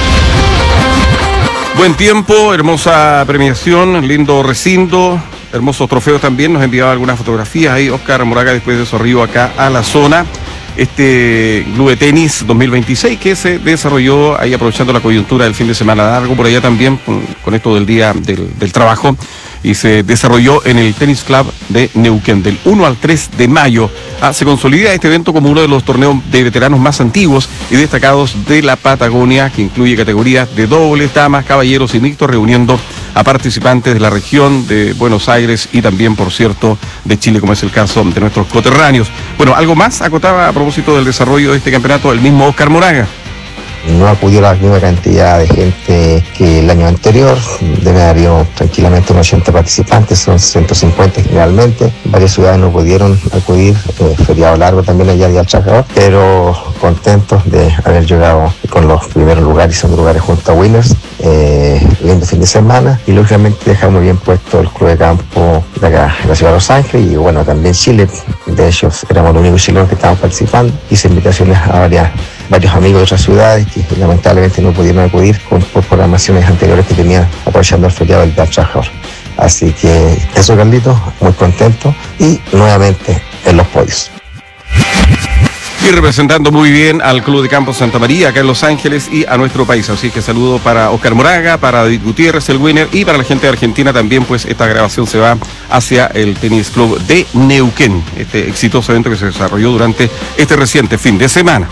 Buen tiempo, hermosa premiación, lindo recinto, hermosos trofeos también. Nos enviaba algunas fotografías ahí Oscar Moraga después de su arribo acá a la zona. Este Club de Tenis 2026 que se desarrolló ahí aprovechando la coyuntura del fin de semana largo por allá también con esto del día del trabajo, y se desarrolló en el Tennis Club de Neuquén del 1 al 3 de mayo. Se consolida este evento como uno de los torneos de veteranos más antiguos y destacados de la Patagonia, que incluye categorías de dobles, damas, caballeros y mixtos, reuniendo a participantes de la región de Buenos Aires y también, por cierto, de Chile, como es el caso de nuestros coterráneos. Bueno, algo más acotaba a propósito del desarrollo de este campeonato el mismo Oscar Moraga. No acudió la misma cantidad de gente que el año anterior, debe haber habido tranquilamente unos 80 participantes, son 150 generalmente. Varias ciudades no pudieron acudir, feriado largo también allá de Alchajador, pero contentos de haber llegado con los primeros lugares y segundos lugares junto a Winners. Lindo fin de semana, y lógicamente dejamos bien puesto el club de campo de acá en la ciudad de Los Ángeles, y bueno, también Chile. De hecho éramos los únicos chilenos que estábamos participando. Hice invitaciones a varios amigos de otras ciudades que lamentablemente no pudieron acudir por programaciones anteriores que tenían aprovechando el feriado del trabajador. Así que eso, Carlito, muy contento y nuevamente en los podios. Y representando muy bien al Club de Campo Santa María acá en Los Ángeles y a nuestro país. Así que saludo para Oscar Moraga, para David Gutiérrez, el winner, y para la gente de Argentina también, pues esta grabación se va hacia el Tenis Club de Neuquén, este exitoso evento que se desarrolló durante este reciente fin de semana.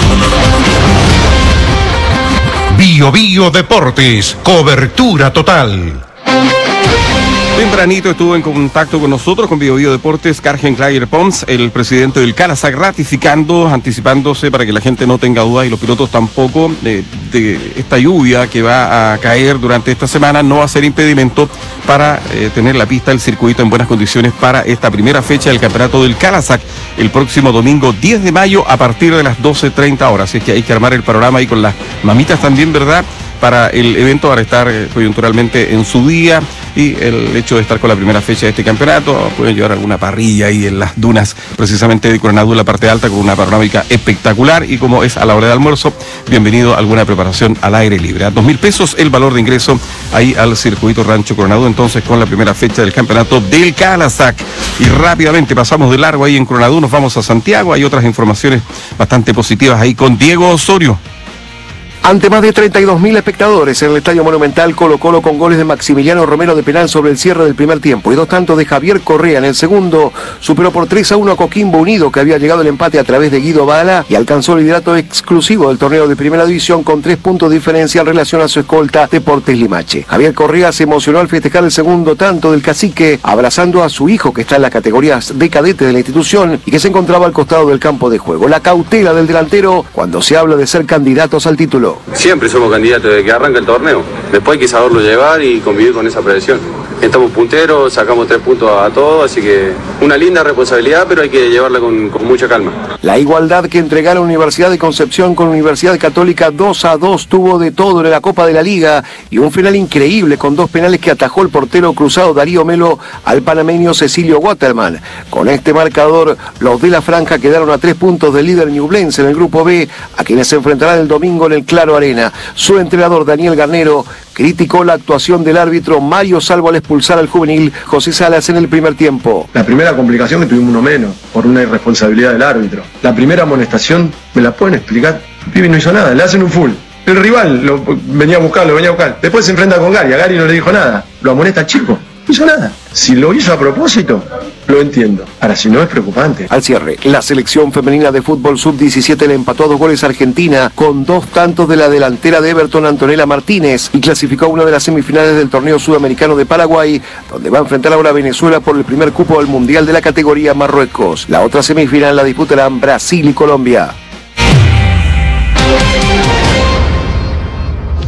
Bio Bio Deportes, cobertura total. Tempranito estuvo en contacto con nosotros, con Bio Bio Deportes, Cargen Klager Pons, el presidente del Calasac, ratificando, anticipándose para que la gente no tenga dudas y los pilotos tampoco, de esta lluvia que va a caer durante esta semana no va a ser impedimento para tener la pista, el circuito en buenas condiciones para esta primera fecha del campeonato del Calasac el próximo domingo 10 de mayo a partir de las 12:30 horas. Así es que hay que armar el panorama ahí con las mamitas también, ¿verdad?, para el evento, para estar coyunturalmente en su día, y el hecho de estar con la primera fecha de este campeonato, pueden llevar alguna parrilla ahí en las dunas precisamente de Coronado en la parte alta con una panorámica espectacular, y como es a la hora de almuerzo, bienvenido a alguna preparación al aire libre. A 2.000 pesos el valor de ingreso ahí al circuito Rancho Coronado, entonces con la primera fecha del campeonato del Calasac. Y rápidamente pasamos de largo ahí en Coronado, nos vamos a Santiago, hay otras informaciones bastante positivas ahí con Diego Osorio. Ante más de 32.000 espectadores en el Estadio Monumental, Colo-Colo con goles de Maximiliano Romero de penal sobre el cierre del primer tiempo y 2 tantos de Javier Correa en el segundo, superó por 3-1 a Coquimbo Unido, que había llegado el empate a través de Guido Badalá y alcanzó el liderato exclusivo del torneo de primera división con 3 puntos de diferencia en relación a su escolta Deportes Limache. Javier Correa se emocionó al festejar el segundo tanto del cacique, abrazando a su hijo que está en las categorías de cadete de la institución y que se encontraba al costado del campo de juego. La cautela del delantero cuando se habla de ser candidatos al título. Siempre somos candidatos desde que arranca el torneo. Después hay que saberlo llevar y convivir con esa presión. Estamos punteros, sacamos 3 puntos a todos, así que una linda responsabilidad, pero hay que llevarla con mucha calma. La igualdad que entregaron Universidad de Concepción con Universidad Católica 2-2 tuvo de todo en la Copa de la Liga y un final increíble con 2 penales que atajó el portero cruzado Darío Melo al panameño Cecilio Waterman. Con este marcador, los de la franja quedaron a 3 puntos del líder Ñublense en el grupo B, a quienes se enfrentarán el domingo en el Claro Arena. Su entrenador Daniel Garnero criticó la actuación del árbitro Mario Salvo al expulsar al juvenil José Salas en el primer tiempo. La primera complicación que tuvimos uno menos, por una irresponsabilidad del árbitro. La primera amonestación, ¿me la pueden explicar? El pibe no hizo nada, le hacen un full. El rival lo venía a buscar. Después se enfrenta con Gary, a Gary no le dijo nada. Lo amonesta al chico, no hizo nada. Si lo hizo a propósito, lo entiendo. Ahora, si no, es preocupante. Al cierre, la selección femenina de fútbol sub-17 le empató a 2 goles a Argentina con 2 tantos de la delantera de Everton, Antonella Martínez, y clasificó a una de las semifinales del torneo sudamericano de Paraguay, donde va a enfrentar ahora a Venezuela por el primer cupo al Mundial de la categoría Marruecos. La otra semifinal la disputarán Brasil y Colombia.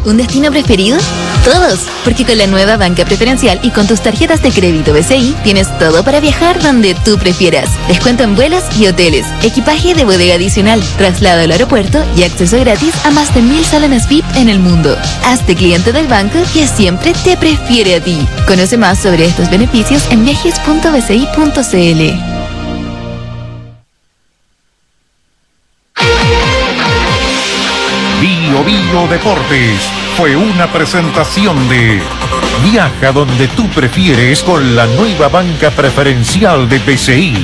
¿Un destino preferido? Todos, porque con la nueva banca preferencial y con tus tarjetas de crédito BCI tienes todo para viajar donde tú prefieras. Descuento en vuelos y hoteles, equipaje de bodega adicional, traslado al aeropuerto y acceso gratis a más de 1000 salones VIP en el mundo. Hazte cliente del banco que siempre te prefiere a ti. Conoce más sobre estos beneficios en viajes.bci.cl. Bio Bio Deportes fue una presentación de Viaja donde tú prefieres con la nueva banca preferencial de BCI.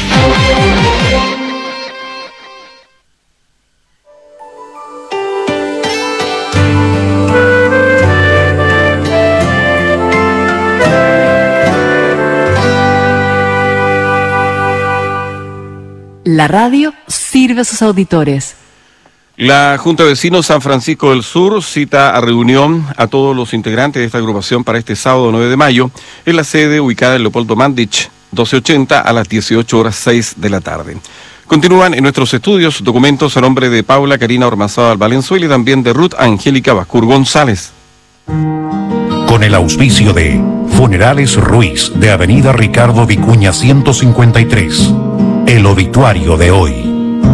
La radio sirve a sus auditores. La Junta de Vecinos San Francisco del Sur cita a reunión a todos los integrantes de esta agrupación para este sábado 9 de mayo en la sede ubicada en Leopoldo Mandich, 1280 a las 18:06 de la tarde. Continúan en nuestros estudios documentos a nombre de Paula Karina Ormazábal Valenzuela y también de Ruth Angélica Bascur González. Con el auspicio de Funerales Ruiz de Avenida Ricardo Vicuña 153. El obituario de hoy.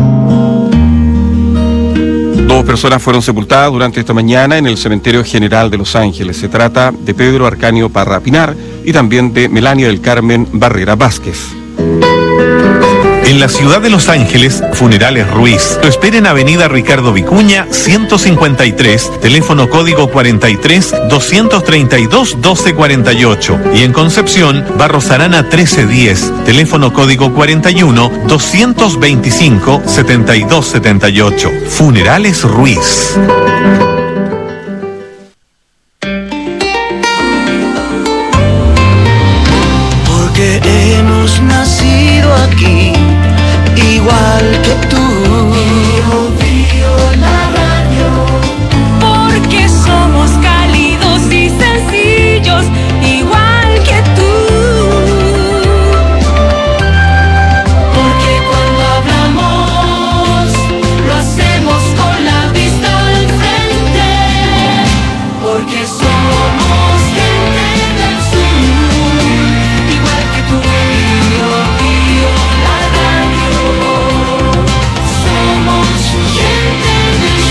2 personas fueron sepultadas durante esta mañana en el Cementerio General de Los Ángeles. Se trata de Pedro Arcanio Parra Pinar y también de Melania del Carmen Barrera Vázquez. En la ciudad de Los Ángeles, Funerales Ruiz lo espera en Avenida Ricardo Vicuña 153, teléfono código 43 232 1248, y en Concepción, Barros Arana 1310, teléfono código 41 225 7278. Funerales Ruiz. Porque hemos nacido aquí, igual que tú. La radio. Porque somos cálidos y sencillos, igual que tú. Porque cuando hablamos, lo hacemos con la vista al frente. Porque somos gente del sur, igual que tú. La radio. Somos gente del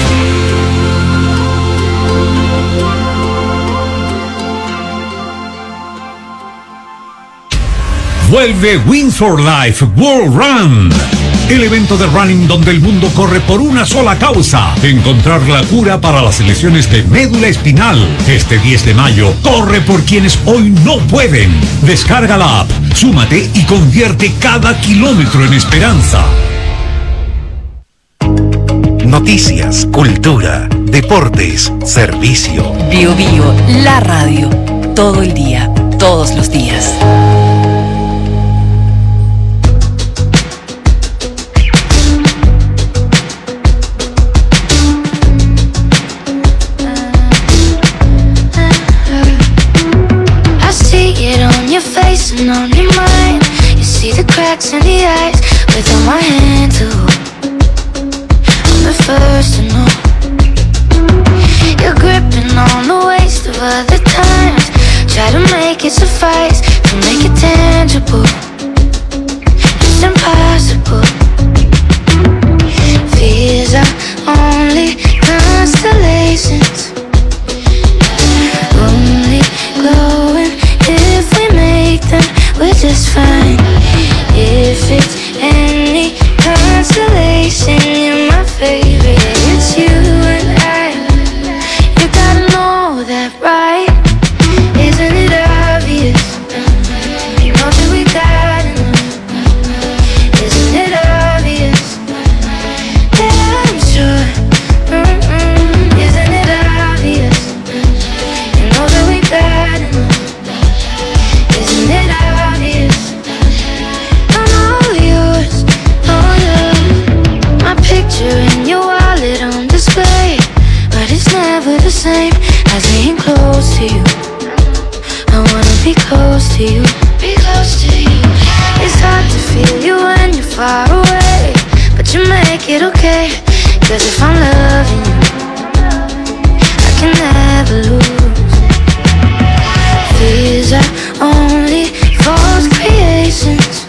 Vuelve Windsor Life World Run, el evento de running donde el mundo corre por una sola causa: encontrar la cura para las lesiones de médula espinal. Este 10 de mayo, corre por quienes hoy no pueden. Descarga la app, súmate y convierte cada kilómetro en esperanza. Noticias, cultura, deportes, servicio. Bio Bio, la radio. Todo el día, todos los días. I see it on your face and on your mind. You see the cracks in the eyes without my hand to hold. I'm the first to know. You're gripping on the waist of other times. Try to make it suffice, to make it tangible. It's impossible. Fears are only constellations, only glowing if we make them. We're just fine. If it's any consolation, you're my favorite. It's you and I. You gotta know that, right? Isn't it obvious? You know that we got enough. Isn't it obvious? Yeah, I'm sure. Isn't it obvious? You know that we got enough. Isn't it obvious? I'm all yours, oh yeah. My picture in your wallet on display, but it's never the same as being close to you. I wanna be close to you, be close to you. It's hard to feel you when you're far away, but you make it okay. 'Cause if I'm loving you, I can never lose. These are only false creations,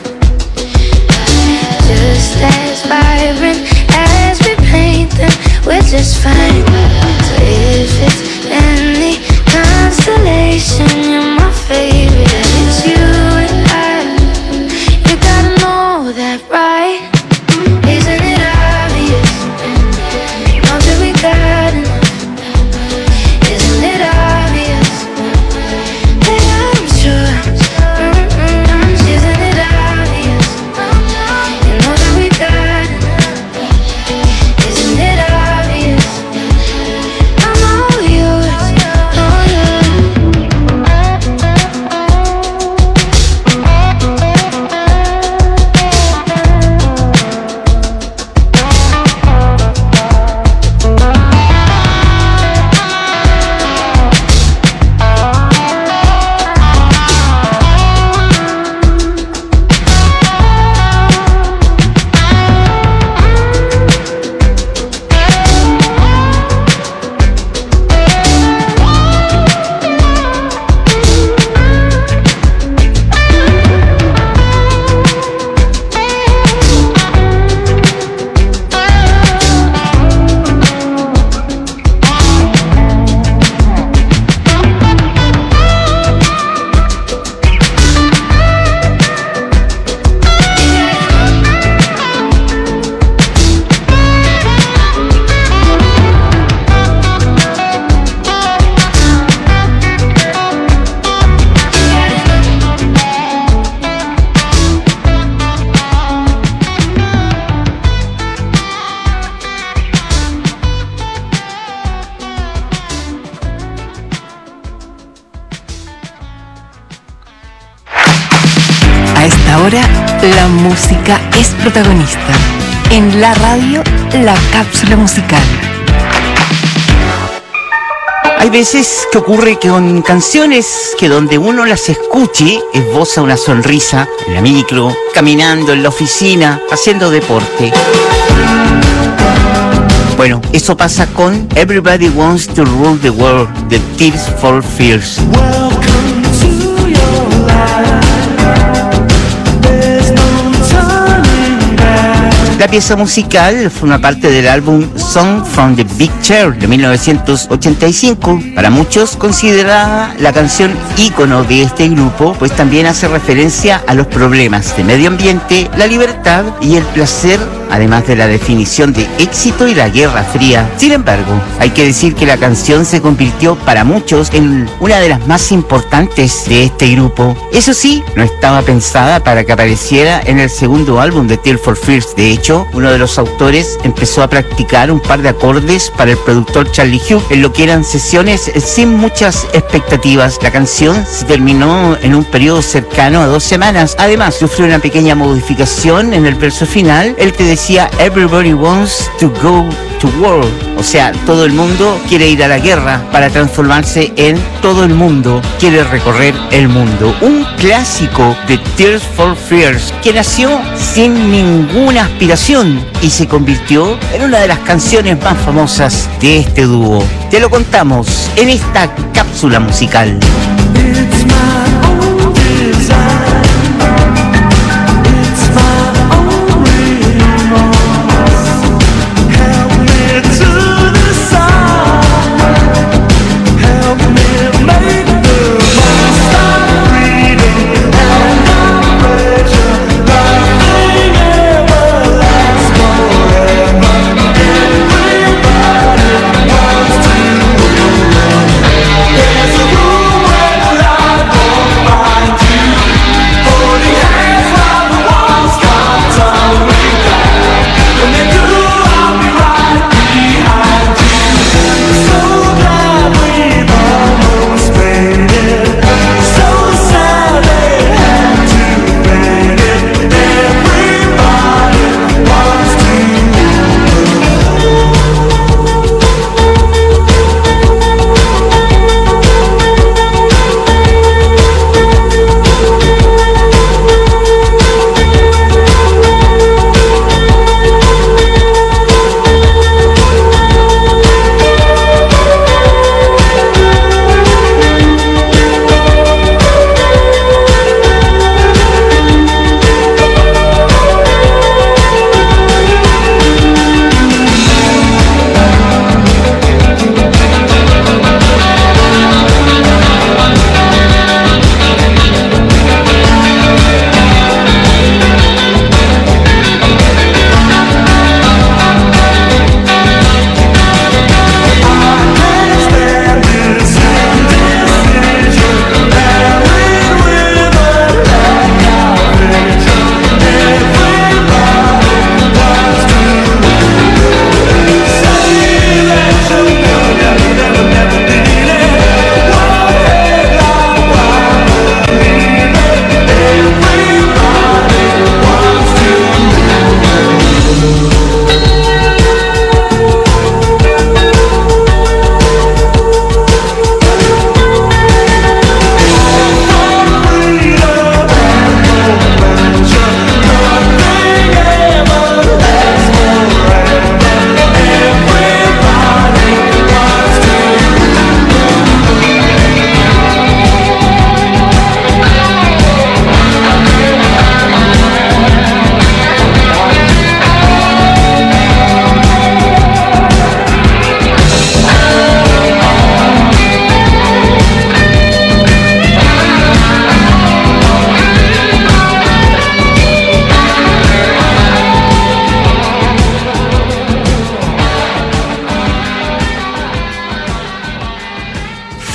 just as vibrant as we paint them, we're just fine. So if it's any constellation, you're my favorite. It's you and I. You gotta know that, right? Isn't it obvious? Don't you we got enough? Isn't it obvious that I'm sure? Isn't it obvious? You know that we got enough. Isn't it obvious? I'm all yours, all yours. A esta hora, la música es protagonista. En la radio, la cápsula musical. Hay veces que ocurre que con canciones que donde uno las escuche esboza una sonrisa en la micro, caminando en la oficina, haciendo deporte. Bueno, eso pasa con Everybody Wants to Rule the World de Tears for Fears. La pieza musical forma parte del álbum Song from the Big Chair de 1985, para muchos considerada la canción ícono de este grupo, pues también hace referencia a los problemas de medio ambiente, la libertad y el placer, además de la definición de éxito y la Guerra Fría. Sin embargo, hay que decir que la canción se convirtió para muchos en una de las más importantes de este grupo. Eso sí, no estaba pensada para que apareciera en el segundo álbum de Tears for Fears. De hecho, uno de los autores empezó a practicar un par de acordes para el productor Charlie Hugh en lo que eran sesiones sin muchas expectativas. La canción se terminó en un periodo cercano a 2 semanas. Además, sufrió una pequeña modificación en el verso final, el que decía Everybody wants to go to war, o sea, todo el mundo quiere ir a la guerra, para transformarse en todo el mundo quiere recorrer el mundo. Un clásico de Tears for Fears que nació sin ninguna aspiración y se convirtió en una de las canciones más famosas de este dúo. Te lo contamos en esta cápsula musical.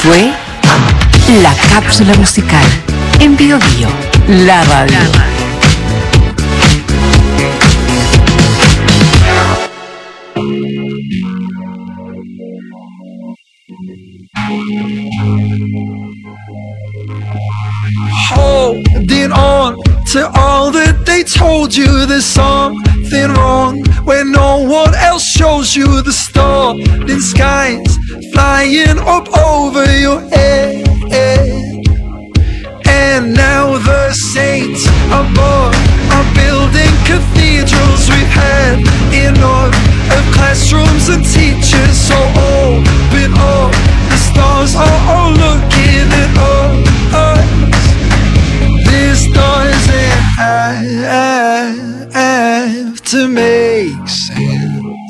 fue la cápsula musical en Bio Bio, la radio. Holding on to all that they told you, there's something wrong when no one else shows you the starting skies flying up over your head. And now the saints above are building cathedrals. We've had enough of classrooms and teachers, so open up, the stars are all looking at us. This doesn't have to make sense,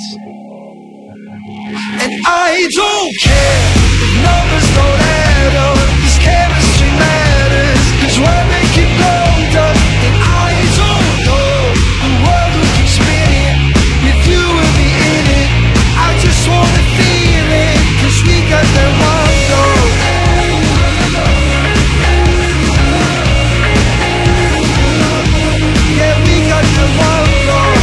and I don't care if numbers don't add up, 'cause chemistry matters, 'cause we're making gold up, and I don't know the world will keep spinning with you and me in it. I just wanna feel it, 'cause we got that one goal. Yeah, we got that one goal.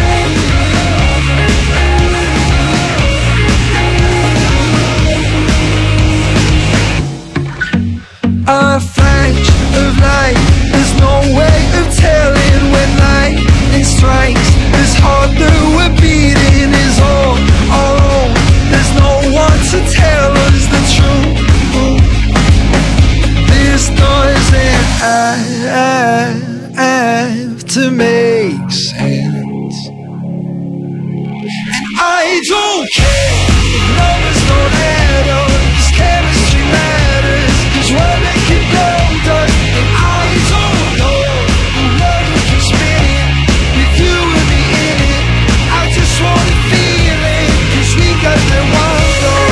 A flash of light, there's no way of telling when lightning strikes. This heart that we're beating is all our own. There's no one to tell us the truth. This doesn't have to make sense, and I don't care if numbers don't add up, 'cause chemistry matters, 'cause we're making gold dust, and I don't know the world will keep spinning with you and me in it. I just wanna feel it, 'cause we got that one goal.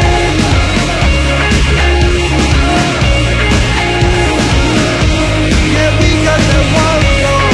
Yeah, we got that one goal.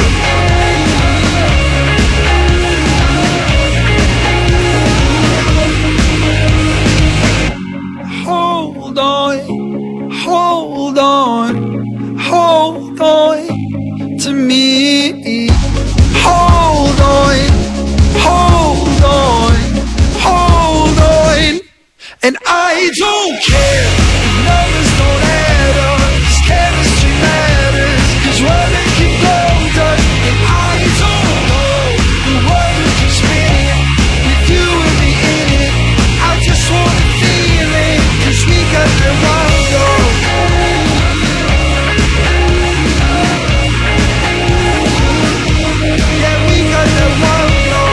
Hold on, hold on, hold on to me. Hold on, hold on, hold on. And I don't care if numbers don't add up, 'cause chemistry matters, 'cause we're making gold dust, and I don't know the world will keep spinning with you and me in it. I just wanna feel it, 'cause we got that one goal. Yeah, we got that one goal.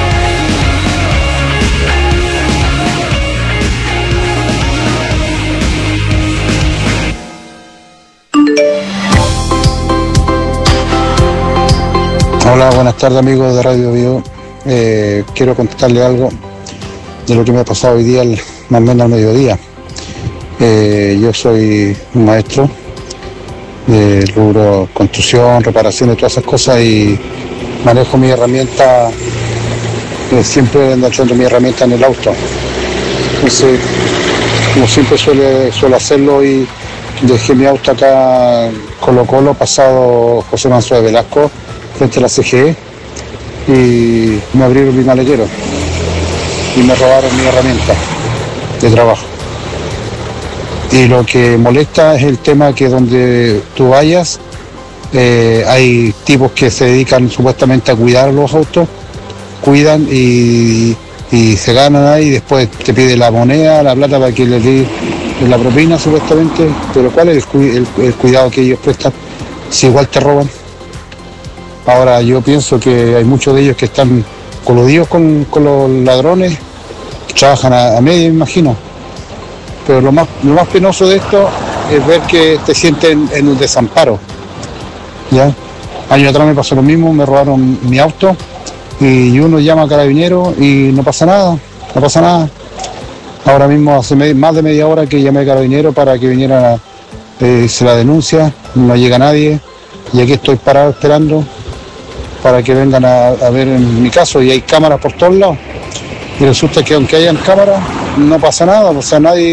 Hola, buenas tardes amigos de Radio Bio. Quiero contarle algo de lo que me ha pasado hoy día, más o menos al mediodía. Yo soy un maestro de rubro construcción, reparación y todas esas cosas, y manejo mi herramienta, siempre ando echando mi herramienta en el auto. Entonces, como siempre suelo hacerlo, y dejé mi auto acá en Colo Colo, pasado José Manso de Velasco, frente a la CGE, y me abrieron mi maletero y me robaron mi herramienta de trabajo. Y lo que molesta es el tema que donde tú vayas, hay tipos que se dedican supuestamente a cuidar los autos, cuidan y se ganan ahí, y después te pide la moneda, la plata para que le dé la propina supuestamente, pero ¿cuál es el cuidado que ellos prestan si igual te roban? Ahora yo pienso que hay muchos de ellos que están coludidos con los ladrones, trabajan a medio, me imagino. Pero lo más penoso de esto es ver que te sienten en un desamparo. ¿Ya? Años atrás me pasó lo mismo, me robaron mi auto y uno llama a Carabineros y no pasa nada. Ahora mismo hace más de media hora que llamé a Carabineros para que vinieran a hacer la denuncia, no llega nadie, y aquí estoy parado esperando para que vengan a ver en mi caso, y hay cámaras por todos lados, y resulta que aunque hayan cámaras no pasa nada, o sea, nadie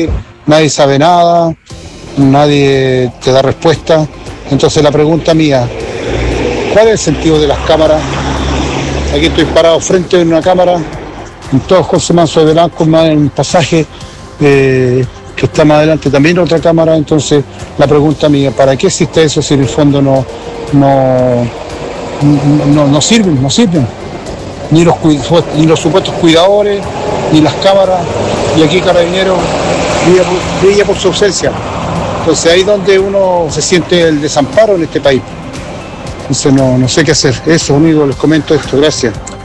nadie sabe nada, nadie te da respuesta. Entonces la pregunta mía, ¿cuál es el sentido de las cámaras? Aquí estoy parado frente a una cámara, en todo José Manso de Velasco, en un pasaje que está más adelante también otra cámara. Entonces la pregunta mía, ¿para qué existe eso si en el fondo no sirven? Ni los supuestos cuidadores, ni las cámaras, y aquí Carabineros brilla por su ausencia. Entonces ahí es donde uno se siente el desamparo en este país. Entonces no sé qué hacer. Eso, amigo, les comento esto. Gracias.